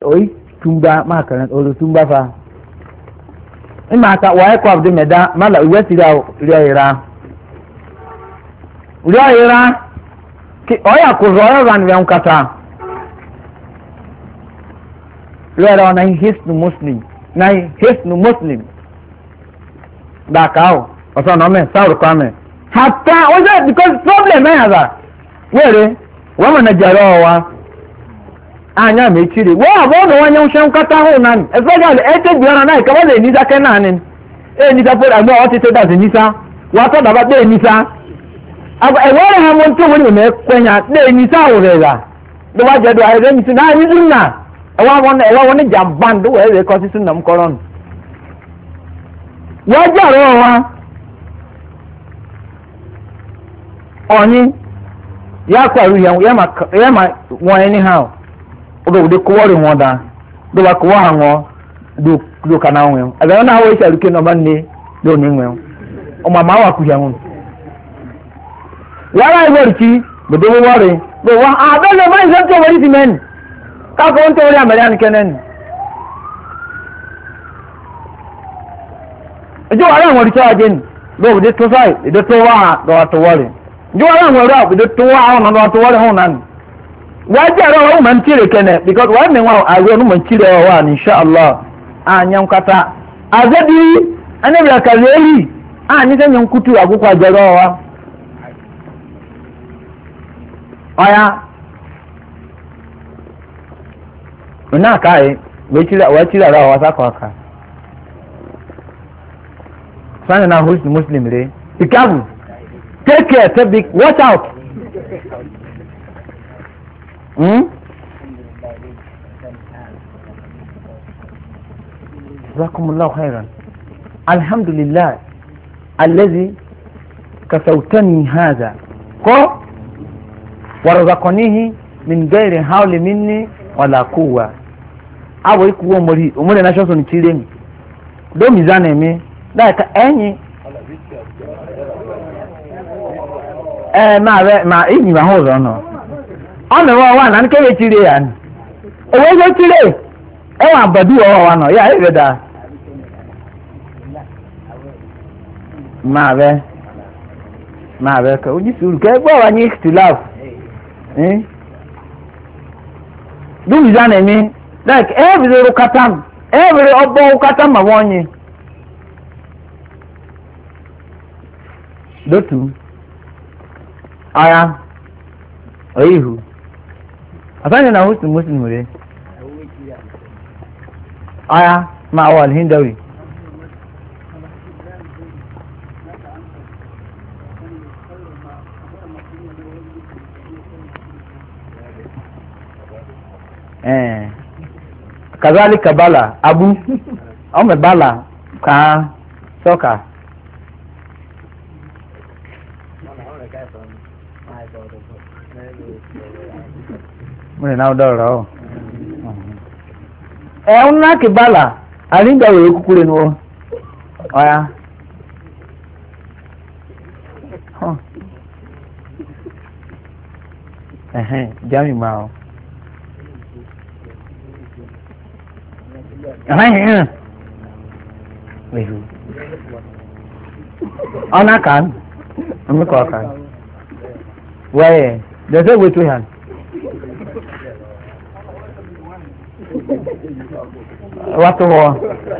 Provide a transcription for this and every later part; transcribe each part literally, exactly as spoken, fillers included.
oi tumba makaran olo tumba fa ima ka wa ko abde meda mala uwe tira ri ira ri ira ki oya ko roya ran we unkata ri ira na hisnu muslim na hisnu muslim da kao oso no me saur ko me hatta oja because problem eh ada were wa mana jaro wa anya mechiri wo abo no wanya ushan kata ho nan especially ete biara na ka wale ni zake nanin e ni da pora mo otete da nisa wa to da ba de nisa aba e wale ha mo to woni me kwenya de nisa o rega do wa je do ai re nisa na ni sunna e wa won e wa won jamban do we re ko sunna m koron wa jaro wa oni ya kwaru ya ma ya ma won anyhow odo de ko wori won da do wa ko wa han do do kana won aga na wo isa ruke no ba ni do ni won o ma ma wa ku ya won wala wori ki do do wori do wa a be le mai san to wori ti men ka ko on to wori american kenen jo ala wori cha jen do de to sai de to wa do to wori jo ala wori do to wa on do to wori honan wajara wa man tire kene because wa me wa azo no man tire wa insha Allah anya nkata azadi ane bla kaleli ani se nkutu agukwa ajaro wa aya una kai we tire wa tire ra wa sako aka sana na who's muslim re ikabu take care take watch out Hmm? جزاكم الله خيرا الحمد لله الذي كسوتني هذا كو ورزقنيه من غير حول مني ولا قوة awo ikuwo mori omori na shoso ni chire mi do mizane mi da ka enyi eh ma be ma enyi ma ho zo no ọmọ ìwọ wa náà kéwé tire yà ni owó ẹgbẹ tire ẹwọn àbọdú ọwọ wa náà yà ẹgbẹ dà máa bẹ máa bẹ kẹ ojú sùúrù kẹ gbọ́ wa ní tìláf dùn ìjà nìmi like every katam every ọgbọ katam mà wọ́n yin dótú aya oyihu. Afanya na husu muslim re aya ma awal hindawi eh kazalika bala abu ome bala ka soka mune na odoro eh unna ke bala alinga we kukure no oya huh eh jami mao eh wehu ana kan ame ko kan we de se we tu han watu wa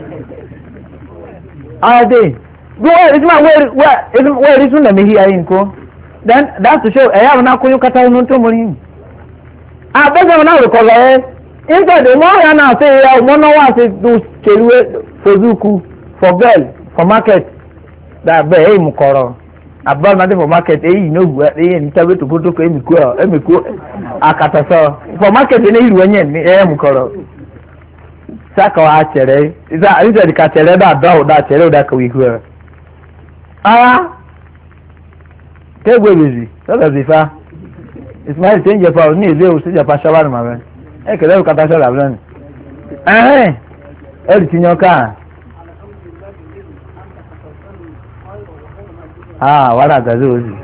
ade go is my where where is where is una mehi ayin ko then that's to show eh ya na koyo kata no to mori ah beza na ko le instead the more ya na say ya mo no wa say do cheluwe fozuku for girl for market da be e mu koro abba na de for market e no gu e ni tabe to boto ko e mi ko e mi ko akata so for market ne iru enye ni e mu koro saka wa chere iza iza di ka chere da da da chere da ka wi hu ah te gwe bizi so da zifa ismail tenje fa ni ze o sija pa shawar ma be e ke le ka ta shawar blan eh e di tinyoka ah wala da zuzi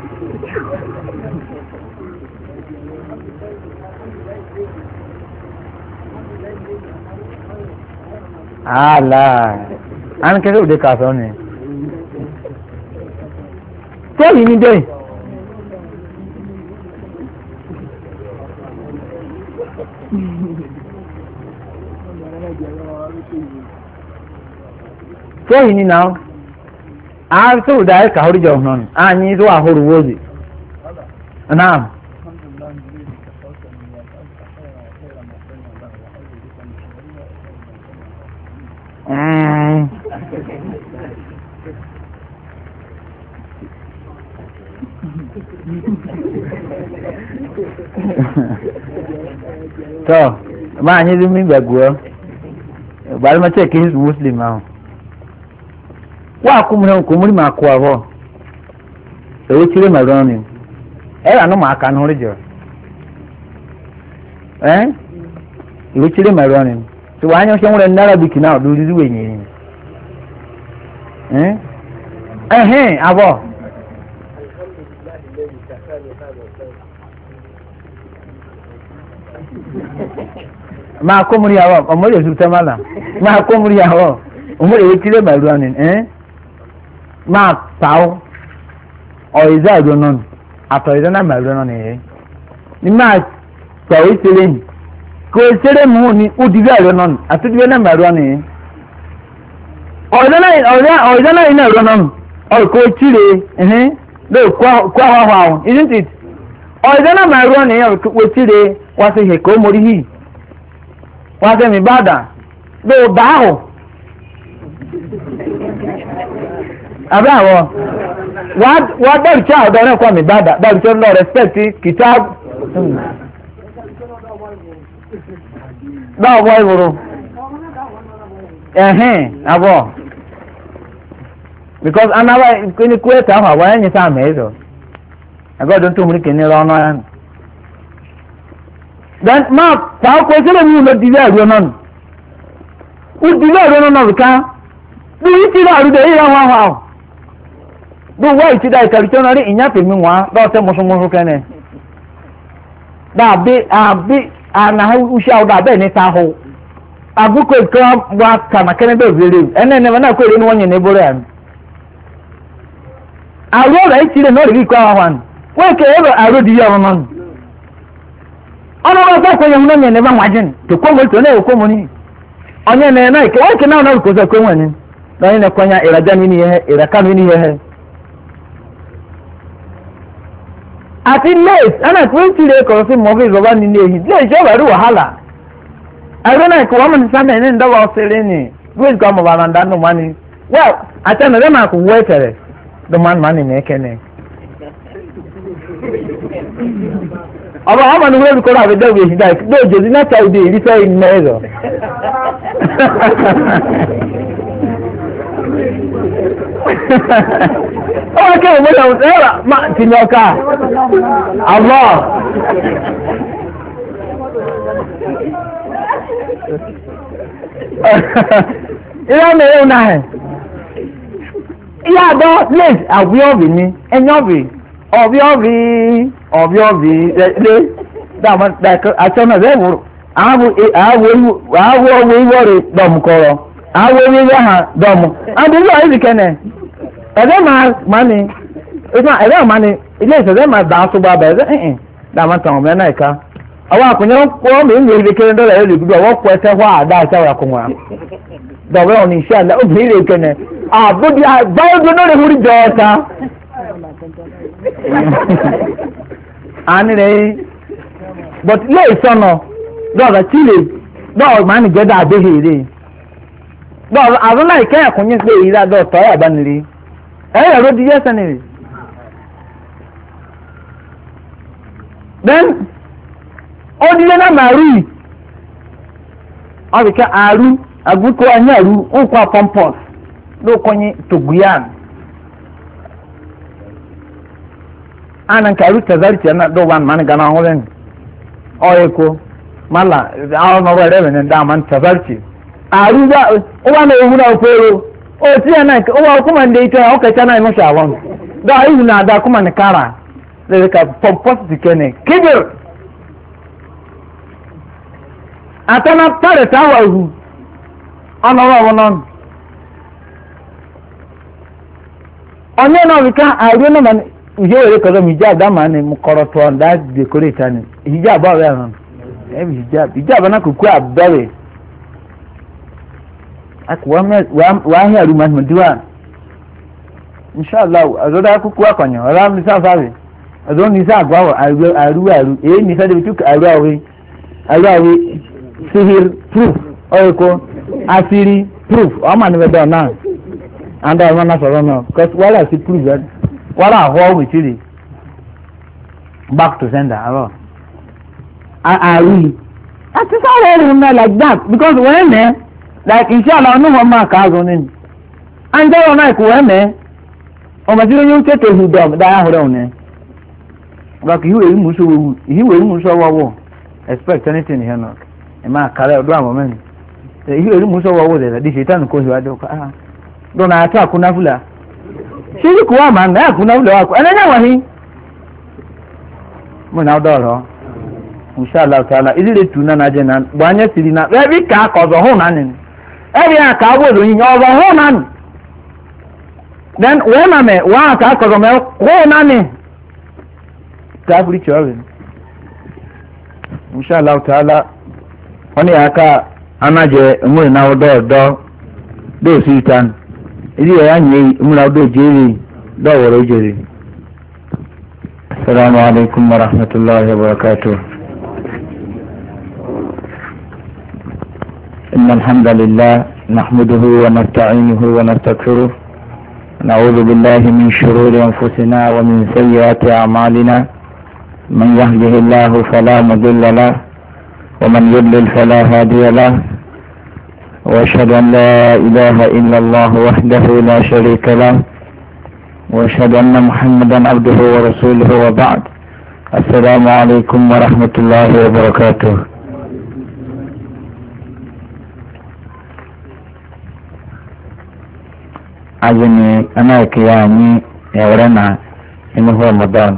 ala an kere de ka so ni tell me dey tell me now a so da ka hori jo non anyi so ahoro wozi naam mm so ma anyi zumi gbagwo bari ma check his muslim ahụ wa kumure kumuri ma kwa ho e o chire ma roni e anu ma aka no rijo eh e o chire ma roni so wa anyo se nwere ndara biki na do rizu wenyi eh eh eh abo ma kumuri awo omori osu temala ma kumuri awo omori e chire ma roni eh máa ta ọ́ ọ̀ìzá ìjọ náà nù àtọ̀ ìjọ náà mẹ́rin náà nìyẹn ní máa tọ̀wé ṣeré nì kò ṣeré mú ní òdìbí ẹ̀rọ náà nù àtúndìbí náà mẹ́rin náà nìyẹn ọ̀ìjọ náà iná ẹ̀rọ náà nù ọ̀ìkò chire ẹ̀hìn ló kó àwọn àwọn isn't it ọ̀ìjọ náà mẹ́rin náà nìyẹn ọ̀ìkò chire wá sí ìhẹ̀kọ́ mórí hì wá sí mi bàdà ló dáhùn. Àbí àwọn wọ́n dẹ́rù tí àwọn ọ̀dọ́ kọ́ mi bàdà dẹ́rù tí ó lọ respect kìtàb báwo wọ́n ìwòrò ẹ̀hìn àbọ̀ because anáwó ní kúrẹ́tì àwọn àwọn ẹ̀yìn sáà mẹ́ẹ̀dọ̀ ẹgbẹ́dọ̀ tó múrí kìíní rán náà nù then máa pàápàá kó sílẹ̀ mú lọ dìbẹ́ ẹ̀rọ náà nù ó dìbẹ́ ẹ̀rọ náà nìkan bí i ti rà àrùdẹ̀ yìí rán wọn àwọn bí wọ́n ti dá ìkàrìtọ́ náà rí ìyàpè mi wọ́n lọ́ọ̀tẹ́ mọ́sánmọ́sán kẹ́nẹ̀ dàbí àbí ànàhúṣẹ́ àwọn àbẹ́ ní sáhó àbúkọ ìkọ́ wa kàmàkẹ́nẹ́ bẹ́ẹ̀ bèrè ẹ̀nà ẹ̀nà náà kó èrè ní wọ́n yẹn ní bóró ẹ̀ àrò rẹ̀ ti rẹ̀ náà rí kọ́ àwọn wọn wọ́n kẹ́ ẹ̀rọ àrò di ọ̀rọ̀ náà ọ̀nà wọn fẹ́ kọ́ yẹn náà yẹn ní bá wájú tó kó mo tó náà kó mo ní ọ̀nyẹ́ náà náà ìkẹ́ wọ́n kẹ́ náà náà kó sọ pé wọ́n ní lọ́yìn náà kọ́nyá ìrajà mi ní yẹ ìràká mi ní yẹ àti lace ẹnà tí wọ́n ti lè kọ̀ọ̀ sí mọ́fí ìrọ̀bá nílé èyí lè ṣe ọ̀rọ̀ rí wàhálà ẹgbẹ́ náà kọ̀ wọ́n mọ̀ ní sámẹ̀ ní ìdọ́wọ́ ọ̀sẹ̀rẹ̀ ní grace kọ́ ọmọ bàbá ndánù wọn ni well àtẹnu rẹ̀ máa kò wọ́ ẹ̀tẹ̀rẹ̀ ló máa ń máa nìyẹn kẹ́nẹ̀. ọba ọmọ ní wọ́n kọ́ àbẹ̀ dẹ́wọ̀ èyí dáì ló jòzí náà tẹ̀ ìdí ìrísẹ́ ìnà ẹ̀rọ. ọwọ́ kẹ́wọ̀n mọ́lẹ̀ ẹ̀rọ máa ti ní ọkà àbọ̀ ìyá mẹ́rin náà ẹ̀ ìyá àdọ́ late àwí ọ̀bì ni ẹ̀yìn ọ̀bì ọ̀bì ọ̀bì ọ̀bì ọ̀bì lé dáàmọ́ àtọ́nà rẹ̀ wò àwọ̀ ọ̀wọ̀ ìwọ̀ rẹ̀ dọ̀mù kọ̀rọ̀ àwọ̀ ìwọ̀ hàn dọ̀mù àdúgbò ẹ̀rì kẹ́nẹ̀ ẹ̀rẹ́ máa ní ẹ̀rẹ́ máa ní ilé ìṣẹ̀rẹ́ máa dà á tó bá bẹ̀rẹ̀ ẹ̀hìn dáàmọ́ tàn ọ̀mẹ́ náà ìka àwọn àkùnrin wọ́n mi ń lè rí kéré dọ́là ẹ̀rọ ìgbìdọ̀ wọ́n kọ ẹsẹ̀ wá àdá àṣàwọ̀ àkùnrin wa dọ̀wẹ́ òní iṣẹ́ àlẹ́ obìnrin lè kẹ́nẹ̀ àbúdí àgbáwọ́dún náà lè wúrí jọ ọ̀ta. àní rẹ̀ yìí but ilé ìsọ̀nà dọ̀ọ̀rọ̀ chile dọ̀ọ̀ máa ní jẹ́dá àdéhìí dọ̀ọ̀rọ̀ àrùn láì kẹ́yà kún yín pé èyí rà dọ̀ọ̀ tọ́ àbánirì ẹ̀yà ló di yẹ́sẹ̀ nìyí. then odile na mari ọbịka arụ agụkọ anya arụ nkwa pọmpọs n'okonye toguyan ana nke arụ tazariti na dowan man gana ọhụrụ ọyeko mala ahụ nọrọ ere ne da man tazariti arụ ba ụwa na ewu na ofero o ti ya na nke ụwa kuma ndị ite ọ kacha na imo shawon da ihu na ada kuma ne kara lere ka pọmpọs dikene kibir atana pare tawa hu ọ̀nà ọ̀rọ̀ náà onye náà wíká àìrí náà ní ìṣe èrè kọ̀ọ̀dọ̀ mi hijab dáàmà ni mo kọ̀rọ̀ tó ọ̀n dá decorate ni hijab ọ̀rẹ́ ẹ̀rọ ẹ̀mí hijab hijab náà kò kú àbẹ̀rẹ̀ wàá hẹ́ àrùmọ̀ àmọ̀dúwà inshallah àzọ́dá kúkú àkọ̀nyàn ọ̀rọ̀ mi sáfàrẹ̀ ọ̀dọ́ ní sáà gbáwọ̀ àrú àrú èyí ní sẹ́dẹ̀ tó àrú àwẹ̀ àrú àwẹ̀ sihir proof ọ̀rẹ́kọ́ asiri proof ọmọ àníbẹ̀dọ̀ náà and ọmọ náà sọ̀rọ̀ náà because wàhálà sí proof ẹ̀ wàhálà àhọ́ wìtìrì back to sender àrọ̀ àrú àti sọ̀rọ̀ ẹ̀rù náà like that because wọ́n mẹ́ like inshallah ọ̀nà wọn máa kà á zọ nínú àǹjẹ́ wọn náà kò wọ́n mẹ́ ọmọ tí wọ́n yóò tètè hù dọ̀ dáhà hùrẹ́ òun ẹ̀ like ìhìwé ìmúṣọwọ́ ìhìwé ìmúṣọwọ́ expect anything here now ẹ̀ máa kàrẹ́ ọdún àwọn mẹ́rin ìhìwé ìmúṣọwọ́ rẹ̀ di ṣètàn kò hìwà dọ̀ ká dọ̀nà àti àkúnáfúlà ṣíṣí kò wà máa ń náà àkúnáfúlà wà kú ẹ̀ lẹ́yìn àwọn yìí mo náà dọ̀rọ̀ inshallah ta'ala ìdílé tù náà nàjẹ́ náà gbọ́nyẹ́ siri náà ẹ̀ bí kà kọ̀ọ̀zọ̀ hù náà nìyẹn ẹ̀ bí kà wọ́ọ̀dọ̀ yìí ọ̀zọ̀ hù náà nì then wọ́n mọ̀ mẹ́ wọ́n kà kọ̀ọ̀zọ̀ mẹ́ hù náà nì káfírí chọ́ọ̀rì inshallah ta'ala wọ́n ní àká anájẹ ìmúrin náà dọ́ọ̀dọ́ dóòsì ìtàn ìdí ẹ̀yà yìí ìmúra dóòjèrè dọ́ọ̀wọ̀rọ̀ jèrè. assalamu alaikum wa rahmatullahi wa barakatuh. إن الحمد لله نحمده ونستعينه ونستغفره نعوذ بالله من شرور أنفسنا ومن سيئات أعمالنا من يهده الله فلا مضل له ومن يضلل فلا هادي له واشهد ان لا اله الا الله وحده لا شريك له واشهد ان محمدا عبده ورسوله وبعد السلام عليكم ورحمه الله وبركاته. أجني أنا كياني يورنا إنه رمضان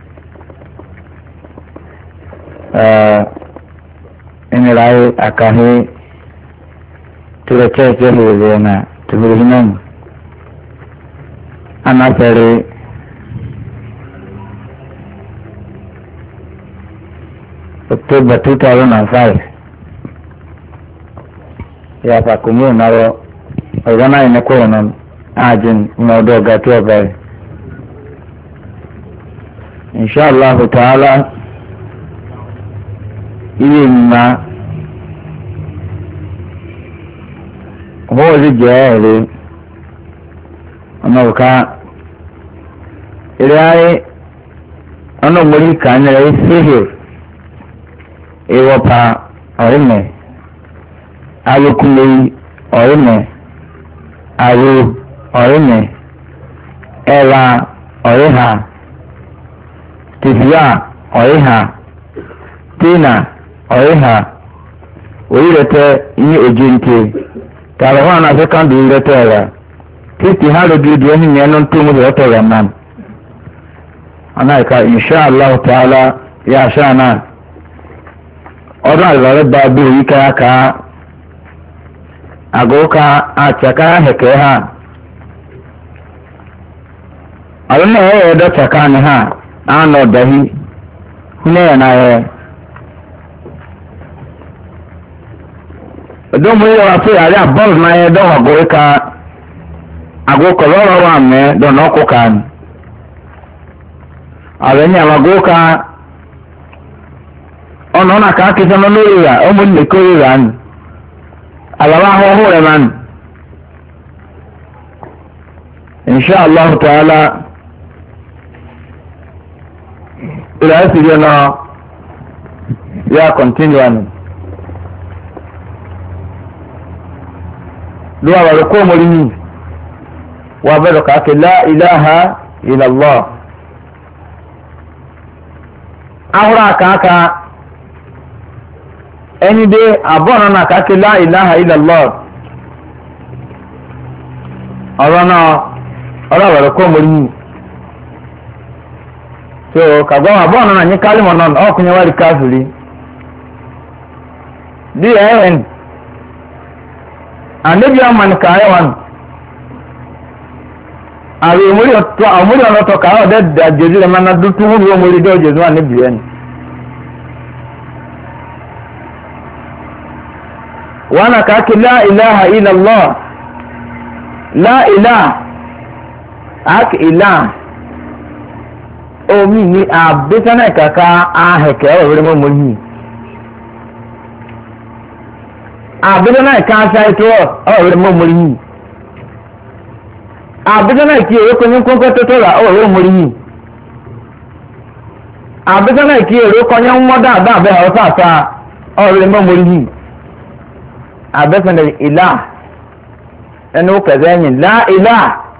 إن رأي أكاهي تلتشي جهوزينا تبرهنم أنا سري October two thousand five ya fakumu naro ogana ineko non ajin modo gato bai inshallah ta'ala iye ma ho ri jere ono ka ire ai ono mori kan re sihir ewo pa orime alokule orime aru orime ẹ̀wà ọ̀rẹ́hà tìfíà ọ̀rẹ́hà tínà ọ̀rẹ́hà orílẹ̀-èdè ní ojú nke tààràwọ̀n náà sẹ́kàndì orílẹ̀-èdè rẹ̀ títí ha lójú ìdí ẹni ní ẹnu tó mú ìrẹ́tọ̀ rẹ̀ náà anáìka inṣáàlá ta'ala yà ṣáà náà ọdún àlùbárẹ́ bá bí òyí káyàká àgọ́ká àtàkà hẹ̀kẹ́ ha àwọn náà yẹ ẹ̀dọ́ tàkà ní ha àánà ọ̀dàhí ní ẹ̀ náà yẹ ẹ̀dọ́ mú yẹ wá sí àrí àbọ́ọ̀lù náà yẹ ẹ̀dọ́ àgọ́rí ka àgọ́kọ̀ lọ́rọ̀ wà mẹ́ dọ̀nà ọkọ̀ ká ní àwọn ẹ̀yìn àgọ́ ká ọ̀nà ọ̀nà ká kí sọ́nà lórí rà ọmọ nílé kórè rà ní àlàwà ahọ́hó rẹ̀ máa ní inṣáàlá ta'ala ilẹ̀ ẹ̀sì rí ọ̀nà yà kọ̀ntínú àná ló wà wàlú kó mọ̀rí ní wà bẹ̀rẹ̀ káàkiri la ilaha illallah ahúrà kàákà ẹni dé àbọ̀nà náà káàkiri la ilaha illallah ọ̀rọ̀ náà ọ̀rọ̀ àwẹ̀rẹ̀ kó mọ̀rí ní so kàgbọ́n àbọ̀nà náà ní kálímọ̀ náà ọkùnrin wá rí káfìrí dn anabi aman kayawan ari muri to amuri ono to kawo da da jeju man na dutu hu wo muri do jeju anabi en wana ka ki la ilaha illa allah la ilaha ak ilah omi ni abisana kaka aheke o re mo muri abidjan náà ká aṣáájú tó ọ̀rẹ́ mọ́ mọ́rí yìí abidjan náà kí èrò kọyún kọ́kọ́ tó tó rà ọ̀rẹ́ mọ́rí yìí abidjan náà kí èrò kọyún mọ́dà àbẹ́ ọ̀sá àṣà ọ̀rẹ́ mọ́ mọ́rí yìí abẹ́sẹ̀lẹ̀ ìlà ẹni ó kẹ̀sẹ̀ ẹ̀yìn lá ìlà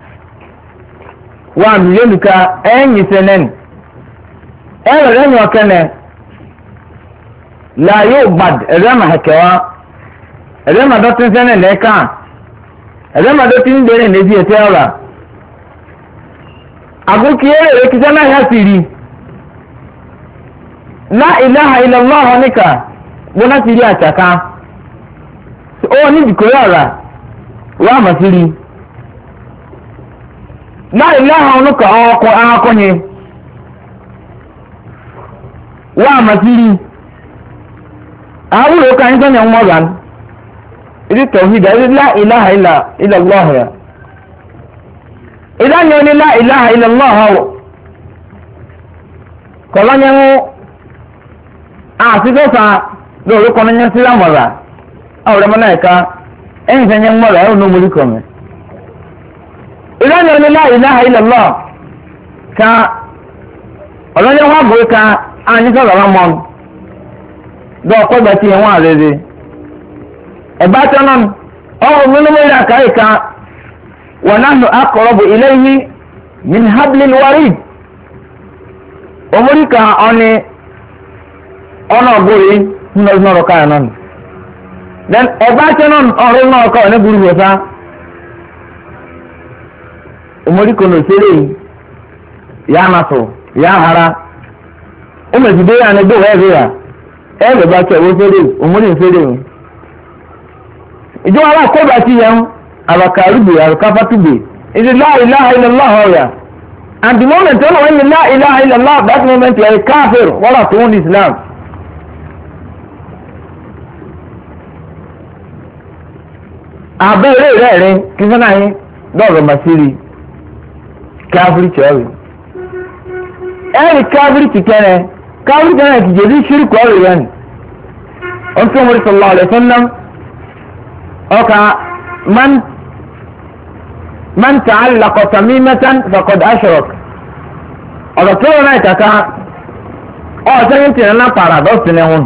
wà mílíọ̀nù ká ẹ̀yìn sẹ́nẹ̀n ẹ̀rọ ẹ̀yìn ọ̀kẹ́nẹ̀ là yóò gbàd ẹ̀rẹ́ màhẹ̀kẹ́wà ẹ̀rẹ́ màdọ́ tí ń sẹ́nẹ̀ lẹ́ẹ̀ká ẹ̀rẹ́ màdọ́ tí ń bẹ̀rẹ̀ lẹ́bí ẹ̀tẹ́ ọ̀rà àgókè èrè rẹ̀ kìsẹ́ náà yá sí rí láìláha ilẹ̀lọ́ ọ̀họ́ níkà gbóná sí rí àṣàká ó ní ìdìkòrò ọ̀rà wà mà sí rí láìláha ọ̀nùkà ọkọ̀ akọ́nyẹ wà mà sí rí àwúrò ká ń sẹ́nẹ̀ ń mọ́ra ìdí tọ̀hídà ìdí láìláha ilẹ̀lọ́ ya ìdáni oní láìláha ilẹ̀lọ́ ọ̀họ́ kọ̀lọ́nyẹ́wó àti tọ́sà lóòrò kan ní sílá mọ̀ra ọ̀rẹ́ mọ́ náà ẹ̀ka ẹ̀yìn sẹ́yìn mọ́ra ẹ̀rọ nómúrí kọ̀mẹ́ ìdáni oní láìláha ilẹ̀lọ́ ka ọ̀lọ́nyẹ́wó àbúrò ka àyìn sọ̀rọ̀ wọn mọ́ dọ́ọ̀kọ́ ìgbà tí ẹ̀wọ̀n àrẹ́rẹ́ ẹ̀bá tí ọ̀nà ọ̀rọ̀ mímú ìrìn àkáyíká wọn náà akọ̀rọ̀bù ilé yìí min hablil warid omorika ọni ọ̀nà ọ̀gbọ̀rẹ̀ nínú ọdún ọ̀rọ̀ káyọ̀ náà then ẹ̀bá tí ọ̀nà ọ̀rọ̀ náà ọkọ̀ ọ̀nà burú wọ̀sá omorika ọ̀nà òṣèré yà nàtọ̀ yà hara ọmọ ìdílé yà ní gbówó ẹ̀rẹ́ yà ẹ̀rẹ́ bá tẹ̀ wọ́n fẹ́rẹ́ omori ìfẹ́rẹ́ yìí ìjọba alákọ̀ọ́bà ti yẹn àbàkàrúgbè àbàkàfàtúgbè ìdí láìláha ilẹ̀láha ọ̀yà and the moment ọ̀nà wọ́n ní láìláha ilẹ̀láha that moment yẹ káfíìr wọ́n rà tó wọn ní islam. àbẹ̀rẹ̀ rẹ̀ rẹ̀ kí sọ́nà yín dọ̀rọ̀ màsírí káfíìrì tẹ̀wé ẹ̀rì káfíìrì tìkẹ́rẹ́ káfíìrì tẹ̀wé kìjẹ́ bí ṣírìkù ọ̀rẹ́ yẹn ọ̀tún wọn sọ̀rọ̀ àlẹ́ sọ́nà ọkà man man ta'allaqa tamimatan faqad ashrak ọ̀rọ̀ tó wọn náà kàkà ọ̀ sẹ́yìn tìǹà náà paradox ní wọn.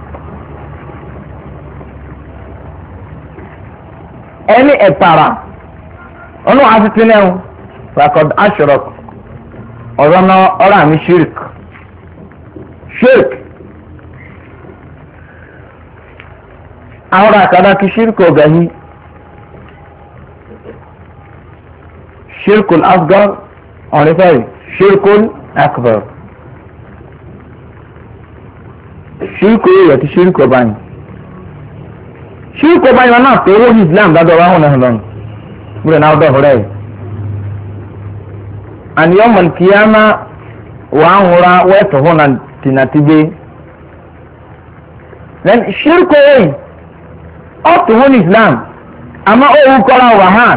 ẹni ẹ̀pàrà ọ̀nà wàá ti tìǹà wọn faqad ashrak ọ̀rọ̀ náà ọ̀rọ̀ àmì shirk shirk ahora kada ki shirko gahi shirkul asgar or sorry shirkul akbar shirko ya ti shirko bani shirko bani wana to wo islam da do wa hona hon bure na do hore an yawm al qiyama wa hura wa to hona tinatibe then shirko up to one islam ama o kora wa ha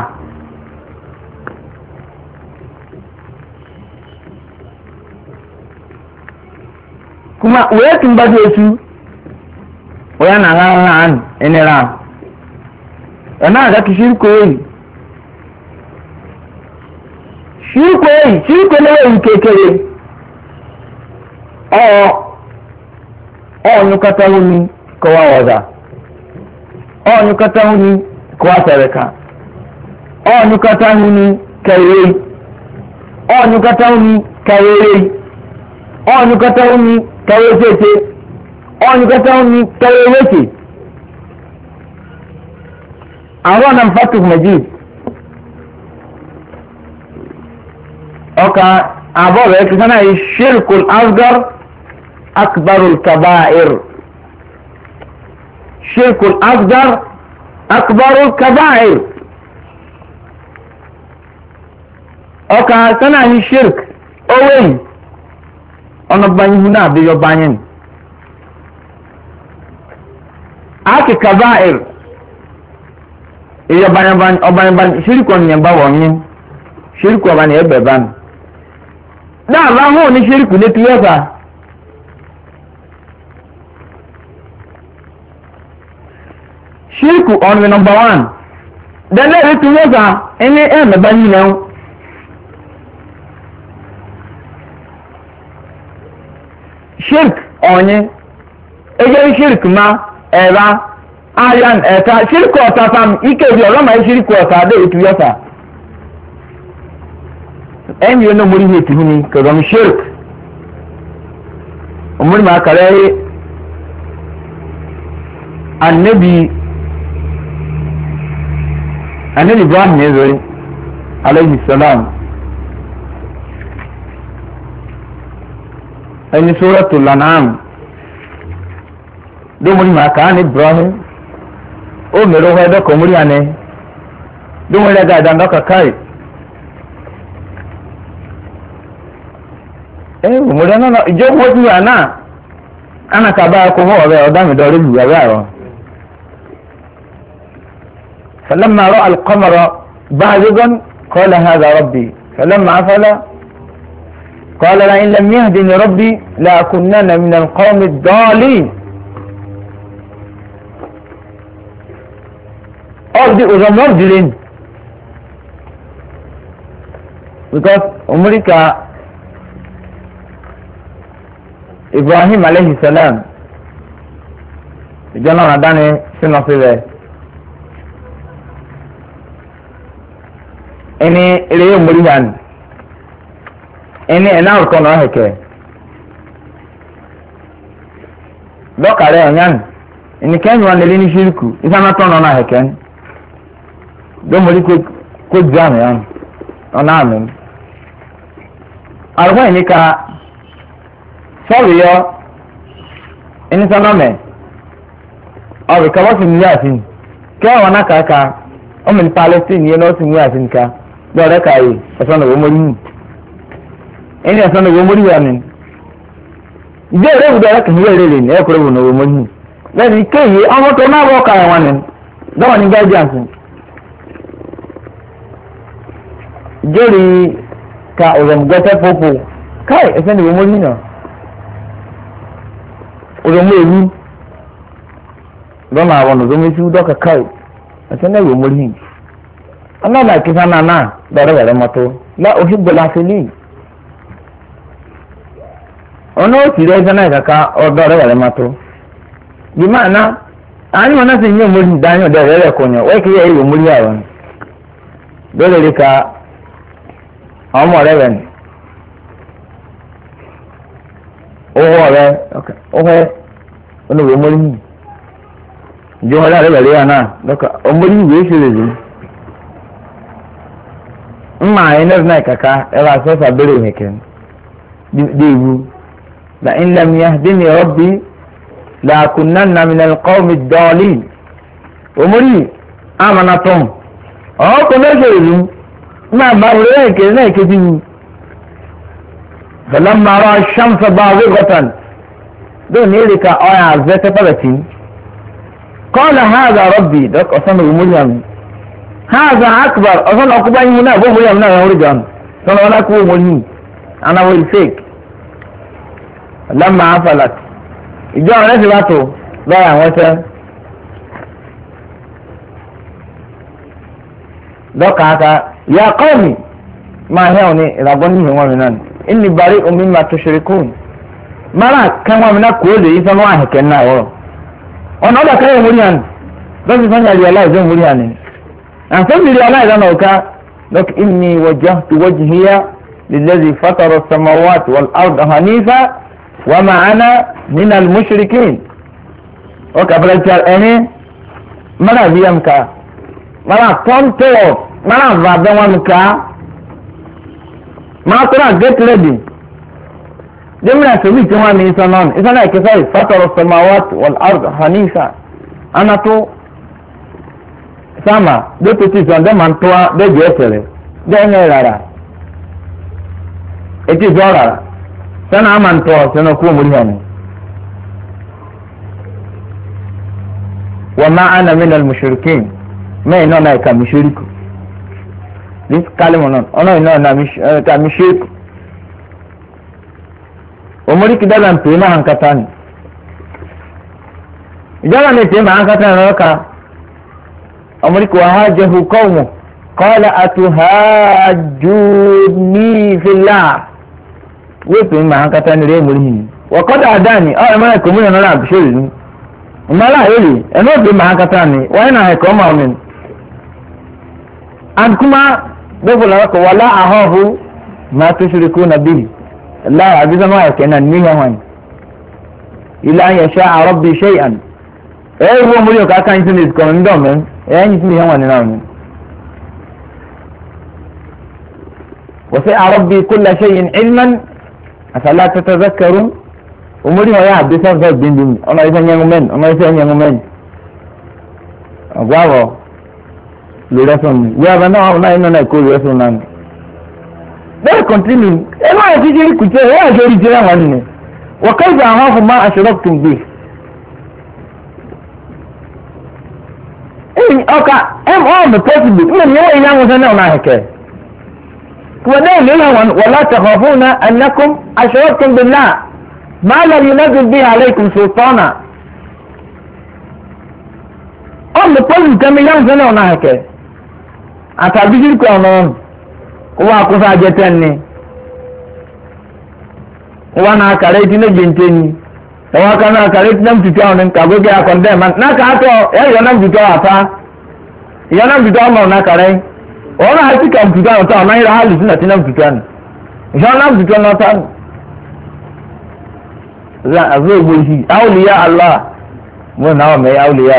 kuma we kin ba su o ya na ha han enera ana da ki shirko yi shirko yi shirko ne yi kekere o o nukata wuni ko wa waza ọ̀nyukata huni kwa sereka ọ̀nyukata huni kẹrẹ ọ̀nyukata huni kẹrẹ ọ̀nyukata huni kẹrẹ tètè ọ̀nyukata huni kẹrẹ wétè àwọn ọ̀nà fatuk majid ọkà àbọ̀ rẹ̀ kìí sánà yìí shirkul asgar akbarul kaba'ir shirkul asgar akbaru kaba'ir ọka sana ni shirk owen ọ̀nà banyihu náà bí yọ banyin aki kaba'ir iyo banyaban obanyaban shirk on nyamba wonyin shirk ọba ni ebe ban náà bá hó ní shirk ní tuyọ́sà shirk on the number one dẹ́lẹ́ rí tuyọ́sà ẹni ẹ̀mẹ̀bá yìí lẹ́wọ̀n shirk onye ejeri shirk ma ẹ̀ra ayan ẹ̀ka shirk ọ̀ta sam ike bi ọlọ́mà shirk ọ̀ta adé ètù yọ́ta ẹni yóò ní omori ihe ètù ní kẹrọm shirk omori ma kàrẹ́ annabi annabi ibrahim ne zori alayhi salam ẹni suratul an'am domori ma ka ni ibrahim o mero ho do ko muri ane domori ga dan do ka kai eh mo na na ijo mo ti ana ana ka ba ko ho be o da mi do ri lu ya ro falamma ra'a al-qamara ba'dan qala hadha rabbi falamma afala قال لئن لم يهدني ربي لأكونن من القوم الضالين all the was not dealing because America Ibrahim alayhi salam ìjọba náà dání sínú síbẹ̀ ẹni ilé yóò mórí hàn ẹni ẹ̀nà ọ̀kọ́ náà hẹ̀kẹ́ lọ́kàrẹ́ ọ̀nyán ẹni kẹ́yìn wọn lè ní ṣíríkù ìsánátọ́ náà hẹ̀kẹ́ lọ́mọdé kó ju àmì hàn ọ̀nà àmì àrùkọ́ ìní ka sọ́ọ̀rù yọ ẹni sọ́nàmẹ̀ ọ̀rù kẹwọ́ sì mú yàtì kẹwàá náà kàkà ọmọ ní palestine yẹn náà sì mú yàtì nìka lọ́ọ̀rẹ́ kàyé ẹ̀sán náà wọ́n mọ́ yìí ẹni ẹ̀sán náà wọ́n mọ́ yìí àmì ìdí èrè ìwúdọ̀ ẹ̀rọ kìí wéèrè rè ní ẹ̀kọ́ ìwúdọ̀ náà wọ́n mọ́ yìí lẹ́yìn kéyìí ọmọ tó náà wọ́ ọ̀kà ẹ̀wọ̀n ni dọ́wọ́ ní guidance jẹ́rì ka òròmùgọ́tẹ́ pópó káì ẹ̀sán náà wọ́n mọ́ yìí náà òròmù èwú lọ́nà àwọn òròmù èwú dọ́kà káì ẹ̀sán náà wọ́n mọ́ yìí ọlọ́dà kìsà náà náà dọ̀rọ̀ rẹ̀ mọ́tò lá òhìbọ̀lá fẹ́lẹ́ ọ̀nà òsì rẹ̀ ẹ̀sán náà kàkà ọ̀dọ̀rọ̀ rẹ̀ mọ́tò bí máa ná àánú wọn náà sì yín òmòrì ìdáyọ̀ dọ̀rọ̀ rẹ̀ kọ̀nyọ̀ wọ́n kì í yẹ ìwò mórí àwọn lórí rí ka ọmọ rẹ̀ rẹ̀ owó rẹ̀ owó oníwèé mórí yìí ìjọ wọn láàrin rẹ̀ yà náà lọ́kà ọmọdé ìwé ìṣẹ̀lẹ̀ yìí mma anyị na kaka ebe asọsa bere oheke dị iwu la in lam yahdini rabbi la akunanna min alqawmi ad-dallin omori amana tom o ko ne se ilu ma ba re ke na ke di falamma ra ash-shamsa baghatan do ne lika aya zata tabati qala hadha rabbi dak asama omori am هذا أكبر أصلا أكبر هنا أبو مريم هنا يورجان صلى الله عليه وسلم أنا والفيك لما عفلت ìjọ rẹ̀ ti bá tó lọ́yà àwọn ẹsẹ̀ dọ́kà aka ya kọ́ọ̀mì máa hẹ́ òní ìràbọ̀ ní ìhìn wọn mi náà ìní bari omi máa tó ṣeré kóòn mara kẹ́wọ́n mi náà kúrò lè yí sọ́nà àhẹ̀kẹ́ náà wọ́rọ̀ ọ̀nà ọ̀dà kẹ́yọ̀ múrí hàn lọ́sí sọ́nyà rí aláìsọ́ múrí hàn ni àǹfọ̀n rí aláìsọ́ náà ká lọ́k ìní wọ́jà tó wọ́jì híyá lílẹ́zì fátọrọ samawat wal ard hanifa wàmà àná nínú al-mushrikin ọkà bẹ̀rẹ̀ ẹni mara bí yam ká mara tọ́ntọ́ mara vàbẹ́ wọn ká mara tó náà get ready jẹ́mìnà sọ́bí tí wọ́n ní ìsọ náà ìsọ náà kẹsà yìí fatọrọ samawat wal ard hanifa ana tó sama do to ti son de man to de je tere de ne rara e ti zora sana man to sana ku muri hani wa ma ana min al mushrikin me no na ka mushriku this kalima non ono no na ka mushriku o muri kidala mpema hankatani ijala ne tema hankatani roka أمريك وهاجه قومه قال أتهاجوني في الله ويبين معها كتاني ريه مرهين وقد أداني أه ما يكون من أنا بشيرين ما لا يلي أنا ويبين معها كتاني وين هيكون مؤمن أنكما بقول لك ولا أخاف ما تشركون به لا عزيز ما يكون أنميه وين إلا أن يشاء ربي شيئا أي هو مريك أكان يسني يتكون دومين يعني اسمي هم نعم وسع ربي كل شيء علما أفلا تتذكرون أمري ويا عبد السلام فاز بن بن أنا إذا يومين أنا إذا يومين أقوى لرسول يا بنا أنا إننا يقول رسولنا ده continue إما يجي كتير يا جوري جرا وانه وكيف أخاف ما أشركتم به ọka ẹm ọ mẹ pọsibu nnà ní ẹwọ ìyá wọn sẹ náà náà kẹ wọn dẹ ìlú wọn wọlá tẹkọ fún na ẹnẹkùn aṣọwọtún bí náà máa lọ yìí lọdún bí aleikum sultana ọ mẹ pọsibu kẹmi ìyá wọn sẹ náà náà kẹ àtàbí ṣírkù ọ̀nà wọn àkóso àjẹtẹ ni wọn náà kàrẹ́ ìtì náà jẹntẹ ni ẹwọ́n kan náà kàrí tí náà tutù àwọn kàgbégbé akọ̀ndẹ́ ma náà kàátọ̀ ẹ̀yọ́ náà tutù àpá ìyọ́ náà tutù ọmọ náà kàrẹ́ wọ́n náà ti kà tutù àwọn táwọn náà yẹra hàlù sí náà tí náà tutù àná ìṣọ́ náà tutù ọ̀nà tán àfẹ́ ògbó yìí áwòlìyá allah mo náà wọ̀ mẹ́yà áwòlìyá.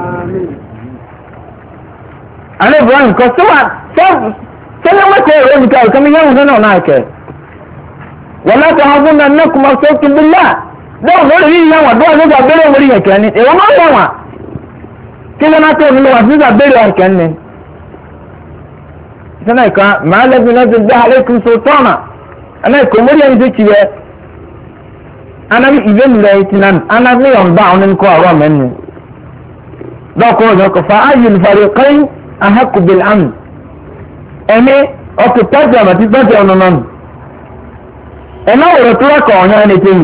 àná ibrahim kọ sọ́wọ́ sọ́wọ́ mẹ́kọ̀ọ́ ẹ̀rọ mi ká ọ̀kẹ́ mi yẹ́wọ̀n sọ́nà náà kẹ́ wọ́n náà tó hàn fún náà nẹ́kùmá sọ́kì bílá dọ́wọ́ lórí yìí yẹn wà dọ́wọ́ nígbà bẹ́rẹ̀ wọlé yẹn kẹ́ni èwọ́n máa ń wọ̀ wá kí ló náà tó ní wà nígbà bẹ́rẹ̀ yẹn kẹ́ni. sọ́nà ìka màá lẹ́bi náà ti gbé aleikum sultana ẹ̀nà ìkó mórí ẹni tó ti yẹ anabi ìwé nílẹ̀ yìí ti nà anabi yọ̀ ń bá àwọn ẹni kọ́ àwọn mẹ́nu. dọ́kọ̀ ọ̀dọ́ kò fa ayé olùfàdé kẹ́yìn ahakubil am ẹni ọkọ̀ pẹ́ẹ́tì àmàtí pẹ́ẹ́tì ọ̀nà náà ẹ̀ náà wọ̀rọ̀ tó wà kọ̀ ọ̀nyá ẹni tẹ́yìn.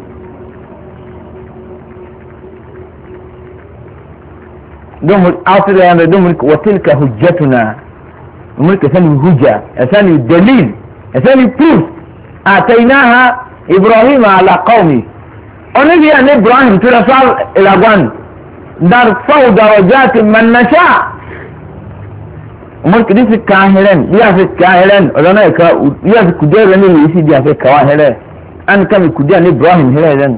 دوم أصل يعني دوم وتلك حجتنا ملك ثاني حجة ثاني دليل ثاني بروف آتيناها إبراهيم على قومه ونجي أن إبراهيم ترسل إلى قوان نرفع درجات من نشاء ملك دي في الكاهلين دي في الكاهلين ولنا يكا دي في كدير لني يسي دي في الكواهلين أن كم كدير أن إبراهيم هلين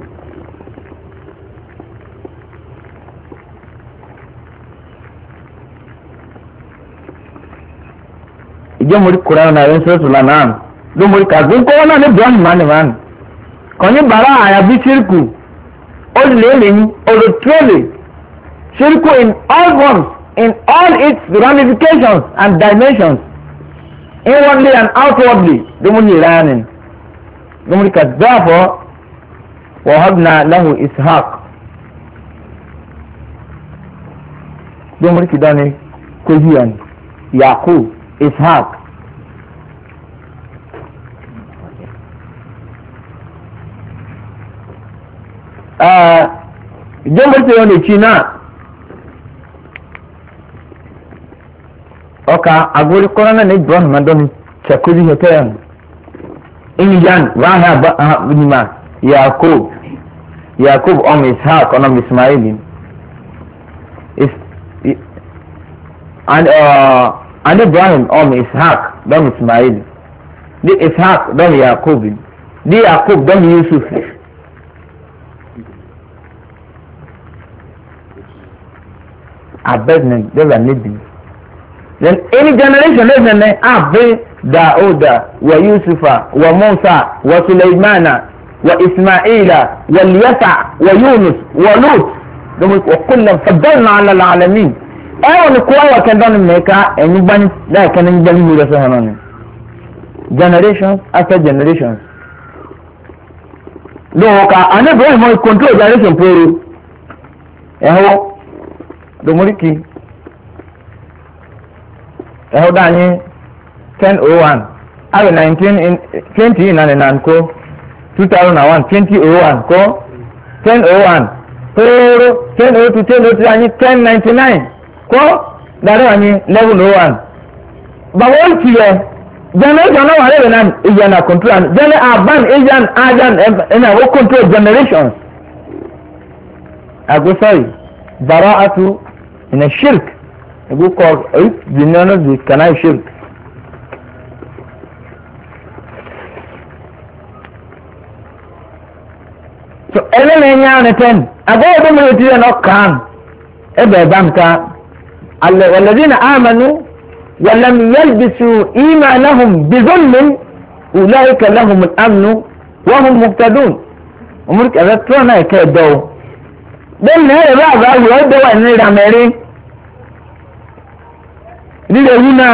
ìjọ mori kura ọ̀nà ẹ̀rọ sọ́ọ̀tù lánàá ló mori kàgbé kọ́ ọ́nà ní ibrahim maniman kàn ní bàrà àyàbí ṣírkù ó lè lẹ́yìn ọ̀rọ̀ tírọ̀lì ṣírkù in all forms in all its ramifications and dimensions inwardly and outwardly ló mori ìlànà ló mori kàgbé àfọ́ wàhábnà lahu ishaq ló mori kìdánì kohiyan yakub ishaq ìjọba tí wọn lè kí náà ọkà agbórí kọ́nà náà ní ibrahim adọ́ni ṣàkóso hẹ́tẹ́rẹ́n ìyàn wàhálà bàmà yaakub yaakub ọmọ ishaq ọmọ ismail and uh, and ibrahim ọmọ ishaq dọ́mọ ismail di ishaq dọ́mọ yaakub di yaakub dọ́mọ yusuf. abednego deva nebi then any generation lẹ́sẹ̀ ní abe dauda wa yusufa wa musa wa suleimana wa ismaila wa liyasa wa yunus wa lut wa kullam fadalna ala alamin ẹ̀wọ̀n ni kọ́ ẹ̀wọ̀ kẹ́ńtọ́ ni mẹ́ka ẹ̀yìn gbani láì kẹ́ni gbani wúlò sí ọ̀nà ni generations after generations lóò ká àná ìbúrẹ́ ìmọ̀ control generation péré ẹ̀họ́ domoriki ẹ̀họ́ dání ten oh one àbẹ̀ nineteen twenty nine nine kó two thousand and one twenty oh one kó ten oh one tóóró ten oh two ten oh three ànyí ten ninety nine kó dáadọ́ ànyí eleven oh one bàbá ó ti yẹ generation náà wà lẹ́yìn náà ìyẹn náà control and jẹ́lẹ̀ aban asian asian ẹ̀nà ó control generations àgùsọ̀rì bàrà àtú ìnà shirk ẹ̀gbọ́n kọ́ ẹ̀yìn jìnnà bí kànáà shirk. so ẹlẹ́nà ẹ̀yìn àwọn ẹ̀tẹ́n àgbẹ̀wò tó mìíràn ti yẹn náà kàn ẹ̀bẹ̀ ẹ̀bá nǹka wàlẹ́dínà àmàlú. ولم يلبسوا إيمانهم بظلم أولئك لهم الأمن وهم مهتدون أمرك أذا ترونا كيدو بل هذا بعض أهل يدوا أن العمالي لذلك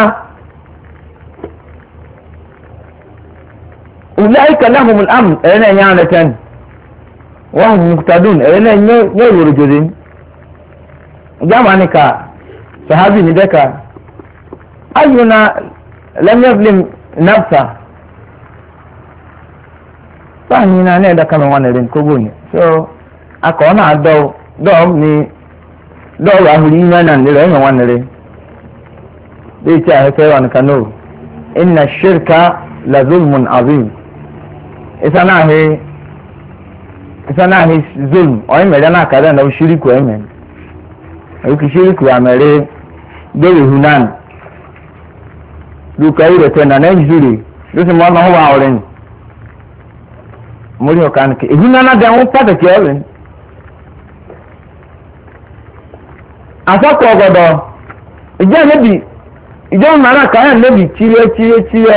أولئك لهم الأمن أين يعني وهم مهتدون أين يرجدين جامعنك صحابي ندك أينا لم يظلم نفسه فهنا نيدا كما وانا لين كوبوني so akona do do ni do wa huri mana ni re وانا لين دي تا هي وان كانو ان الشرك لظلم عظيم اذا هي اذا هي ظلم او مدانا كذا لو شريك وين او كشريك وعمله دي هنان duka yi da ta na nan jure dusu ma na huwa wurin muri o kan ke ihuna na da un pata ke wurin asa ko godo ije nabi ije mara kan nabi chire chire chire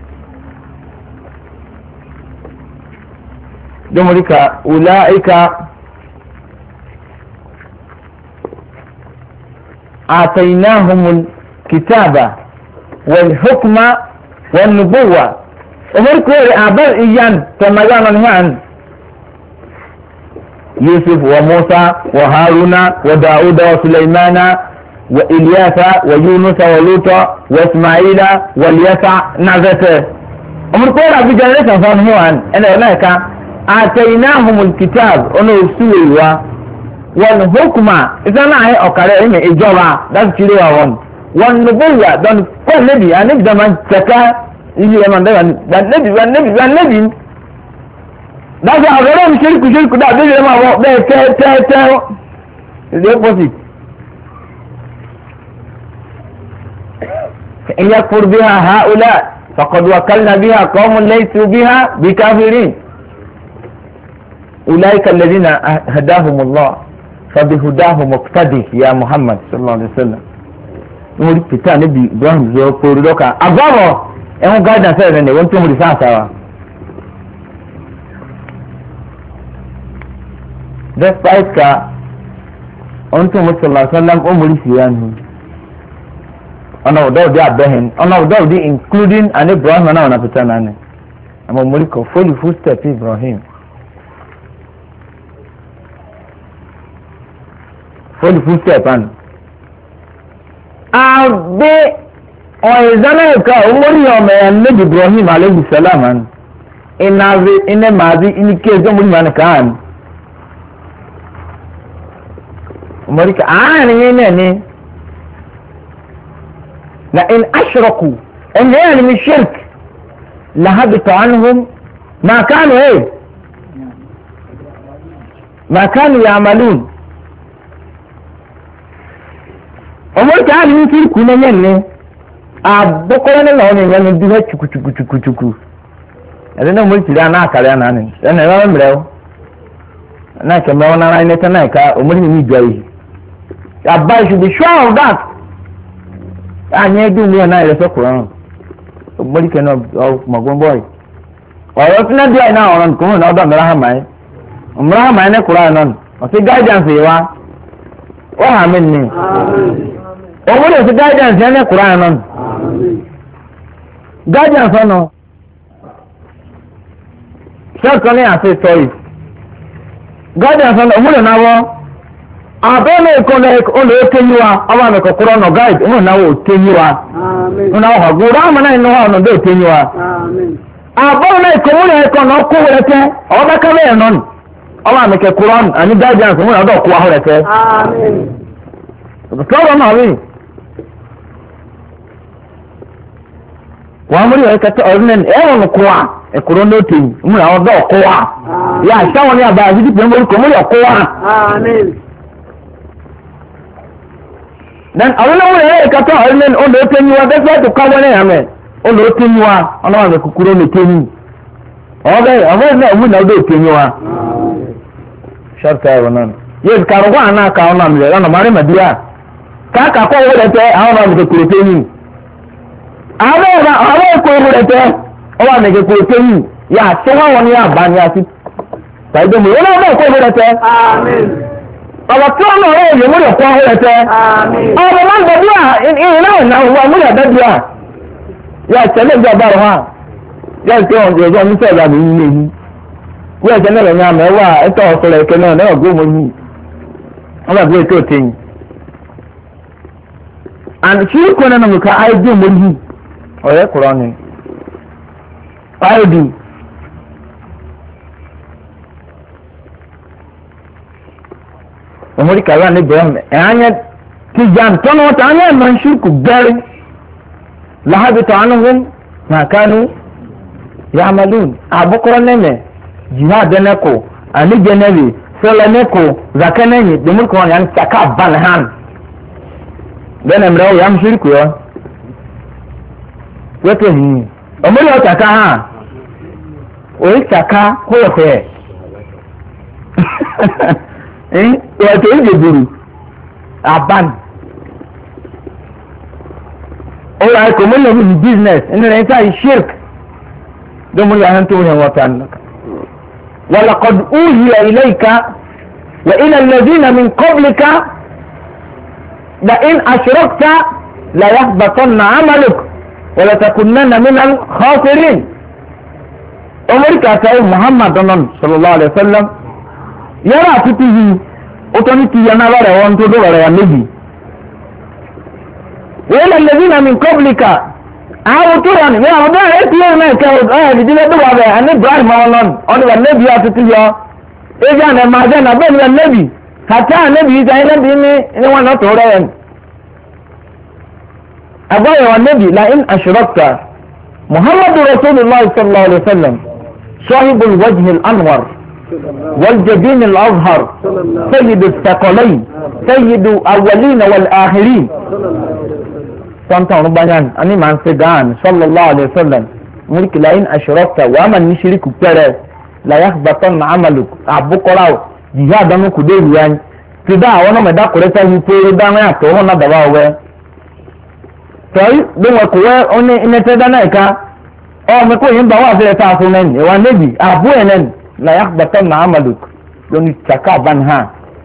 do muri ka ulaika atainahumul kitaba والحكم والنبوة أمركوا لأعبار إيان كما قال نهان يوسف وموسى وهارون وداود وسليمان وإلياس ويونس ولوط وإسماعيل واليسع نعزته أمركوا لأعبار جنريشن فانهوان أنا هناك آتيناهم الكتاب أنه سوى والحكم إذا نعي أقرأ إنه إجابة that's clear one والنبوة دون كل نبي يعني نبدأ من سكا يجي من ده النبي والنبي والنبي ده في أغلب شرك شرك ده بيجي ما هو ده تا تا تا ده بسيط فإن يكفر بها هؤلاء فقد وكلنا بها قوم ليسوا بها بكافرين أولئك الذين هداهم الله فبهداه مقتدي يا محمد صلى الله عليه وسلم wọ́n rí peter níbi ibrahim zọ kóró lọ́ka agbábọ̀ ẹ̀hún guidance ẹ̀rẹ̀ ní wọ́n tó ń rí sáàsà wa. despite ka ọ̀n tó ń sọ̀rọ̀ àṣọlám ó mórí sí ya nù ọ̀nà ọ̀dọ́ òde abẹ́hìn ọ̀nà ọ̀dọ́ òde including an ibrahim náà ọ̀nà peter náà ni àmọ́ mórí kọ́ follow full step ibrahim follow full step and. abe ọ̀ìzánà ẹ̀ka omori ọmọ ẹ̀ níbi ibrahim alayhi salam an inazi ina mazi ini kéèzì omori mani kaan omori ka ààrin yẹn náà ni na in ashraku ẹni yẹn ni mi shirk lahabita anhum ma kanu ẹ ma kanu ya'malun ọmọ ìta àlè ní kí kú lẹ́yìn ní àbúkọ́rọ́ ní lọ́wọ́ ní ìwé ní bí wọ́n tsukutukutukutuku ẹ̀dẹ́ náà mo tìrì àná àkàrẹ́ àná ni ẹ̀nà ẹ̀rọ mìíràn o náà kẹ̀mẹ́ wọn nára ẹni tẹ́ náà ká ọmọdé mi ní ìjọ yìí àbá you should be sure of that ànyẹ́ ẹdún mi náà ẹ̀rẹ́ sọ́kùrọ̀ ọ̀hún ọmọdé kẹ́ náà ọmọgbọ́n bọ́ọ̀ì ọ̀rọ̀ tí náà díẹ̀ náà ọ̀rọ̀ nǹkan náà ọ̀dọ̀ mìíràn hàmáyé mìíràn hàmáyé ní kùrọ̀ àná ọ̀sẹ̀ guidance yìí wá wọ́n hàmí ni omori osi guidance ene Quran non guidance ono certainly as a choice guidance ono omori nawo abele ikone ono otenyiwa awa me kokoro no guide ono nawo otenyiwa amen ono ho gura mana ino ho no de otenyiwa amen abele na ikomori ikono ko wete oba ka be non awa me ke Quran ani guidance ono do ko wa horete amen so ko ma wi wa muri e ka to ornen e won ko wa e kuro no tin mu na odo ko wa ya sha won ya ba ji pe mo ko mo ko wa amen dan awon mo e ka to ornen o do tin wa da to ka won ya me o do tin wa ona wa ko kuro no tin o be awon na mu na do tin wa sharta wonan yes ka ro wa na ka ona mi na mare madia ka ka ko wo de te awon na ko kuro tin àwọn ọba àwọn ẹ̀kọ́ ewu rẹ̀ tẹ́ ọwọ́ àmì ìkẹ́kọ̀ọ́ ìkéyìn yà àti wọ́n wọn ní àbá ní àti tàbí mú wọn náà ẹ̀kọ́ ewu rẹ̀ tẹ́ ọ̀rọ̀ tí wọ́n náà rẹ̀ èyí múlẹ̀ kọ́ ewu rẹ̀ tẹ́ ọ̀rọ̀ máa ń dẹ̀bí à ìrìn náà ìnáwó wọn múlẹ̀ dẹ́bí à yà tẹ̀lé ìjọ bá rẹ̀ wá yà tẹ̀ wọn jẹ́ ọjọ́ níṣẹ́ ìgbà mi yíyẹ yìí wọ́n ẹ̀jẹ̀ náà rẹ̀ ní àmọ́ ẹ̀wà ẹ̀tọ́ ọ̀sọ̀rọ̀ ẹ̀kẹ́ náà náà gbó wọn yìí wọ́n bá gbé ètò òtẹ́yìn and ṣí kọ́ náà nà ká ayé gbé wọn yìí ọ̀rẹ́ kùrọ̀ ni fáìdì ọmọdéka wà ní bẹ̀rẹ̀ ẹ̀hányẹ ti jà ń tọ́nà wọ́n tàányẹ ẹ̀mọ̀ ń ṣírkù gẹ́rẹ́ láhábìtọ̀ ánúhùn nàkánú yàmàlùn àbúkọ́rọ́ nẹ́mẹ̀ jihad ẹnẹ́kù àníjẹnẹ́rì sẹlẹ̀nẹ́kù zakẹ́nẹ́yìn dèmúkọ̀ wọn yà ń sàkà banhan bẹ́ẹ̀ nẹ̀mẹ̀rẹ̀ wọ́n yà ń ṣírkù yọ wẹ́tẹ̀ yìí ọmọdé ọ̀tàká hàn orí ṣàká kóòfẹ́ ẹ̀ ìwọ̀tẹ̀ ìjẹ̀bùrù àbán ọ̀rọ̀ àìkò mọ́lẹ̀ ní business inú rẹ̀ ń sáà shirk dọ́mọdé àwọn tó yẹn wọ́ta nù wàlàkọ̀dù úhìyà ilé ìka wà ilẹ̀ lẹ́dínà mi kọ́blíkà da in aṣọ́rọ̀ta làyà bàtọ́ nà ámàlùk wala takunanna min al-khasirin Amerika sai Muhammad sallallahu alaihi wasallam yara titi yi otoni ti yana bare won to do bare ya nabi wala alladhina min qablika aw turan ya oda eti na ka o di le do wa be ani Ibrahim won on wa nabi ya titi yo e ja na ma ja na be ni nabi kata nabi ja nabi ni ni won to re أبويا والنبي لئن أشركت محمد رسول الله صلى الله عليه وسلم صاحب الوجه الأنور والجبين الأظهر سيد الثقلين سيد الأولين والآخرين سنتا ربنا أني من سيدان صلى الله عليه وسلم ملك لئن أشركت ومن يشرك بره لا يخبطن عملك أبوك راو جهاد منك دير يعني كده وانا مدى قريتا يطور دانا يطورنا دواوه tọ́yí bí wọn kò wẹ́ ọ́ní inẹ́tẹ́ dáná ìka ọmọ kò yín bá wà fẹ́rẹ̀ tá a fún mẹ́ni ìwà níbi àbú ẹ̀ nẹ́ni láyà gbàtọ́ mahamaduk lóní chaka banha.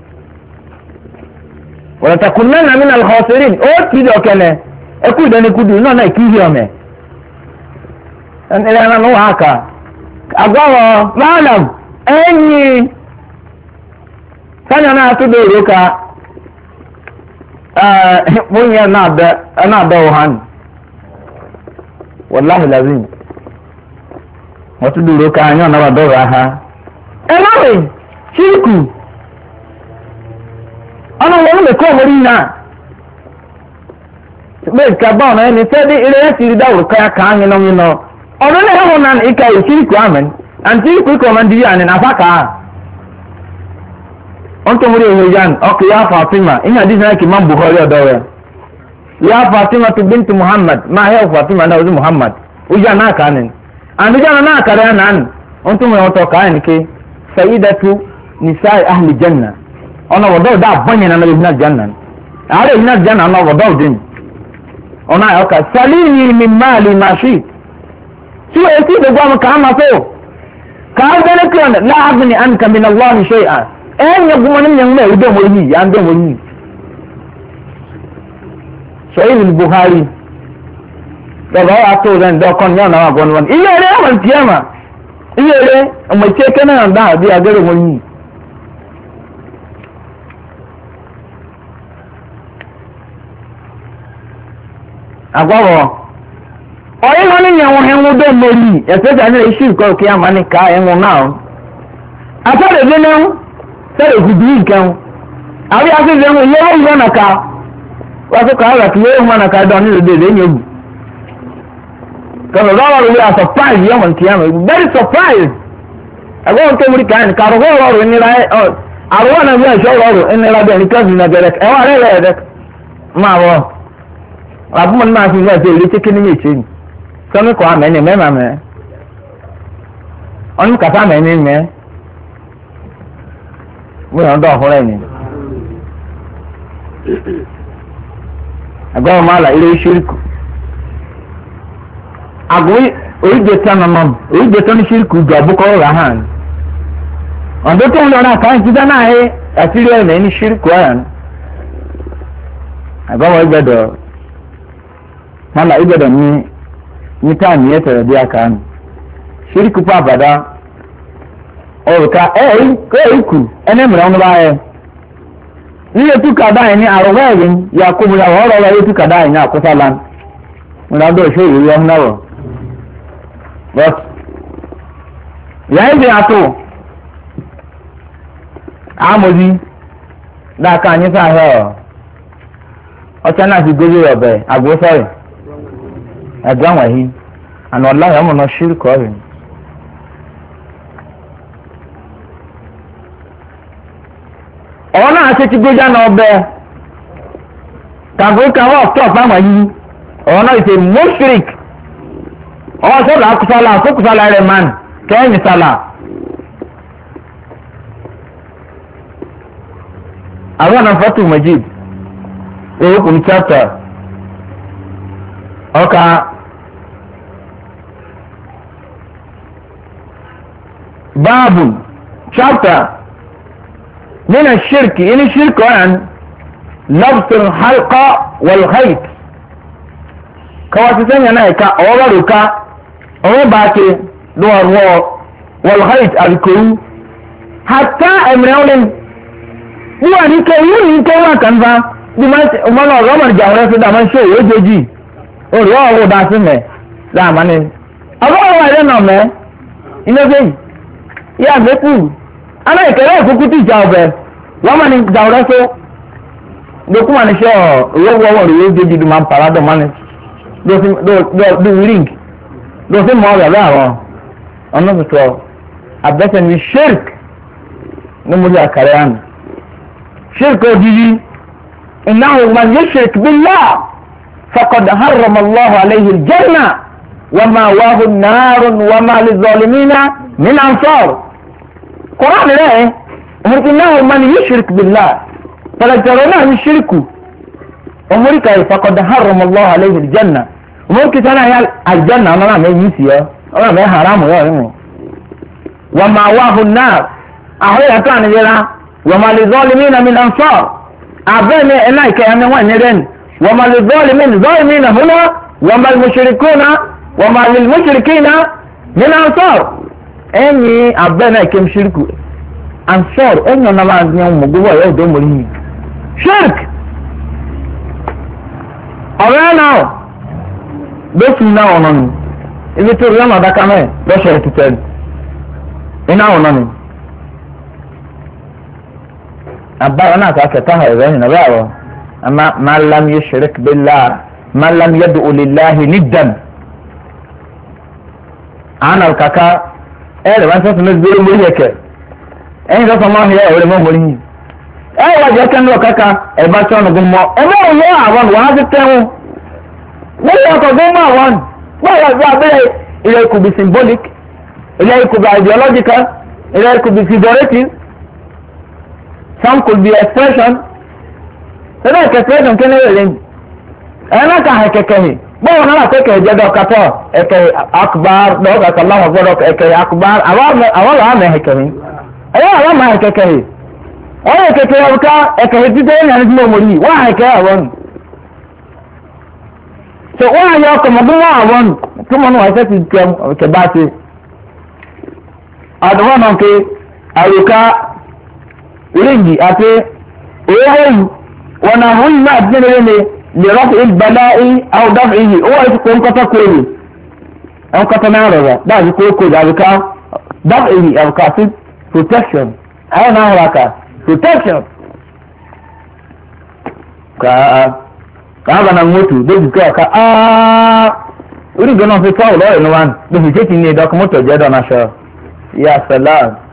wọ́n náà nàmí nà lọ́sẹ̀rìn ó kì í di ọ̀kẹ́lẹ̀ ẹkú ìdánikudu náà náà kì í hi ọ̀mẹ́. ẹnìyẹn náà ló wà á kà àgọ́wọ̀ máàlàm ẹ̀yìn sani náà tó dé ìlú ka. mun yi ana da wuhan wallahi lazim wata duro ka hanyar na ba daura ha ẹlọ́rẹ̀ ṣíkù ọ̀nà wọn lè kọ́ mọ́rí náà bẹ́ẹ̀ ká bá ọ̀nà ẹni tẹ́ dé ilé ẹ̀ sì rí dáwò ká ká hanyar náà nínú ọ̀nà náà ẹ̀hùn náà ìka ìṣíkù àmì àti ìkù ikọ̀ ọmọdé yà ní nàfàkà onto muri ejan ok ya fatima ina hadisi yake Imam Bukhari odawe ya fatima bint Muhammad ma ya fatima na uzi Muhammad uja na kanin anduja na kare nan onto mu oto kan ke sayyidatu nisa'i ahli janna ona wodo da banya na na janna are ina janna na wodo din ona oka salini min mali ma shi shi e ti de gwa ka ma so ka ga ne kan la abni anka min Allah shay'a ẹ̀yìn ẹgbùnmọ́ ní ìyẹn mẹ́rin dẹ̀ wọ́n yìí yà ń dẹ̀ wọ́n yìí sahih al-bukhari da ba wa to dan da kon yana wa gon wan iya re man tiyama iya re mai ce kana da bi a gare mun yi agwawo oyi wani nye wọn ẹwọn bẹẹ mọlì ẹsẹsẹ ní iṣu nǹkan òkè àmàní ká ẹwọn náà asọ́dẹ̀ bí náà sọ́dẹ̀ ìkùdú nǹkan àwọn akéde ẹwọn ìyẹn wọ́n yọ nàka wọ́n sọ kàá rẹ̀ kí yẹ́wọ́n mọ́ nàka dán nílùú dèdè ẹ̀yẹ wù kọ́nà lọ́wọ́ rẹ̀ wíwá surprise yẹ́wọ̀n ntì yàmà very surprise ẹgbẹ́ tó múri káyọ̀ nìkan àrùwọ̀ rọrùn nira àrùwọ̀ náà bí ẹ̀ṣọ́ rọrùn nira bẹ́ẹ̀ ní kẹ́sì náà gẹ̀rẹ́ ẹ̀wọ̀n rẹ̀ rẹ̀ rẹ̀ máa wọ̀ àbúmọ̀ náà fi wá sí ilé tí ní méjì ni sọ́mi kọ́ àmẹ́ ni mẹ́ma mẹ́ ọ́nù kàtà mẹ́ ni mẹ́ mo yàn dọ̀ fúnra ẹ̀ ni agbọ́n máa là ilé ṣíríkù àgọ́ oríjẹ tán nọ oríjẹ tán ní ṣíríkù ju àbúkọ́ ọ̀rọ̀ hàn ọ̀dọ́ tó ń lọ náà káyọ̀ ti dáná ayé àti ilé ẹ̀ ní ṣíríkù ọ̀rọ̀ ni agbọ́n wọ́n gbẹdọ̀ máa là ìgbẹdọ̀ ní ní táàmì yẹn tẹ̀rẹ̀ bí aka nù ṣíríkù pa àbàdá ọ̀rùka ẹ̀ẹ́kù ẹni mìíràn wọn bá yẹ nílé túkà dáhìn ní àrùwá ẹ̀yìn ya kó mu yàwó ọ̀rọ̀ ọ̀rọ̀ yẹ túkà dáhìn ní àkóso lan múra bẹ́ẹ̀ ṣé ìrírí ọ̀hún náà wọ̀ but yàrá ìdí àtò àmòdì dáka ní sáhẹ́ ọ̀ ọ̀chá náà ti gbé ọ̀bẹ àgbo sọ́rì ẹ̀gbọ́n wọ̀nyí àná ọ̀láyà ọmọ náà ṣírí kọ́rin. ọ̀wọ́n náà ṣe ti gbéjà náà ọbẹ̀ tàbí káwọ́ ọ̀tọ̀ fáwọn yìí ọ̀wọ́n náà ṣe mọ́ṣírík ọwọ́ sọ́dọ̀ akúsálà àkókùsálà rẹ̀ man kẹ́hìn sálà. àwọn náà fọ́tò majid èyí kò ní chapter ọkà báàbù chapter nínú ṣírkì inú ṣírkì ọ̀hán lọ́pùtùn halqa wàlhait kawai ti sanya náà ẹ̀ka ọwọ́ rúka ọwọ́ bàákì lọ́wọ́ wàlhait àríkòrú hàtà ẹ̀mìrẹ́ ọ̀lẹ́n wíwà ní kẹ́ yíò ní kẹ́ wà kàn bá bí mọ́nà ọ̀rọ̀ ọmọ ìjà ọ̀rẹ́ sí dàmọ́ ṣe èyí ojoojú orí ọ̀rọ̀ ọ̀dà sí mẹ́ láàmà ní ọgbọ́n ọ̀rọ̀ ẹ̀rẹ́ náà mẹ́ ilé fèyí yá àgbẹ̀kù aná ìkẹrẹ́ ìkókú tí ìjà ọ̀bẹ wọ́n mọ̀ ní ìjà ọ̀rẹ́ tó lókùn mà ní ṣe ọ̀ owó wọ́wọ́ rẹ̀ yóò déjì dùn máa ń paradọ̀ mọ́ni do ring ló fi mọ́ ọ̀rẹ́ rẹ̀ àwọn ọ̀nà tuntun àbẹ́sẹ̀ ní shirk ní mo rí àkàrẹ́ àná shirk òjijì ìnáwó man yóò shirk bí láà. فقد حرم الله عليه الجنة ومأواه النار وما للظالمين من أنصار قرآن لا إنه من يشرك بالله فلا ترونه يشرك أمريكا فقد حرم الله عليه الجنة أمريكا سنة الجنة أنا ما يسيا أنا ما حرام يا رمو ومأواه النار أهوي كان يرى وما للظالمين من أنصار أبني إليك أنا وين وما للظالمين ظالمين هنا وما المشركون وما للمشركين من أنصار أني أبنى كم شركوا أنصار أني أنا ما عندي يوم مقوى يوم مريم شرك أرانا بس منا ونن إذا تقول لنا ده كمان ده شرك تاني هنا ونن أبا أنا كأكتها إذا هنا بقى أما من لم يشرك بالله من لم يدعو لله ندا أنا الكاكا إيه ما سوف نزل مريك إيه سوف ما هي أول ما مريه إيه وجه كان لو كاكا الباشون يقول ما إيه ما هو أوان وهذا التهم ما هو تقول ما أوان ما هو أبدا إذا يكون بسيمبوليك إذا يكون بأيديولوجيكال إذا يكون بفيجوريتيف some could be expression sẹ́dọ̀ expression kí ni ó lè ní ẹ̀ náà kà kẹ̀kẹ́ yìí bọ́ọ̀ náà kẹ̀kẹ́ ìjẹ́dọ̀ kàtọ́ ẹ̀kẹ́ akbar dọ́ọ̀kà sàlámù gbọ́dọ̀ ẹ̀kẹ́ akbar àwọn làwọn mẹ́ ẹ̀kẹ́ yìí ẹ̀yọ́ àwọn mẹ́ ẹ̀kẹ́ yìí wọ́n yẹ kẹ̀kẹ́ ọ̀ká ẹ̀kẹ́ títẹ́ ẹ̀yàn ní mọ̀ mọ̀ yìí wọ́n ẹ̀kẹ́ àwọn so wọ́n á yọ ọkọ̀ mọ̀gbọ́n wọn àwọn tó mọ̀ náà ẹ̀ṣẹ́ ti kẹ̀ bá ṣe àdúgbò náà ké àròká ríǹgì àti owó yìí wọn náà wọ́n yìí náà dín ní lè rọ́pò ìgbàlá yìí àwùdáfẹ́ yìí owó yìí kò ń kọ́tọ́ kóòrè ẹ̀ ń kọ́tọ́ náà rọ̀rọ̀ dáàbí kó kóòrè àròká dáàbí yìí àròká sí protection àwọn náà rà kà protection kàá kàá na moto lójú kí ọ̀ka áá orí ìgbẹ́ náà fi tọ́wọ̀ lọ́rẹ̀ ní wọn lójú tí kì í ní ìdọ́kọ̀ mọ́tò jẹ́ dọ́nà aṣọ ìyá sẹ́láà.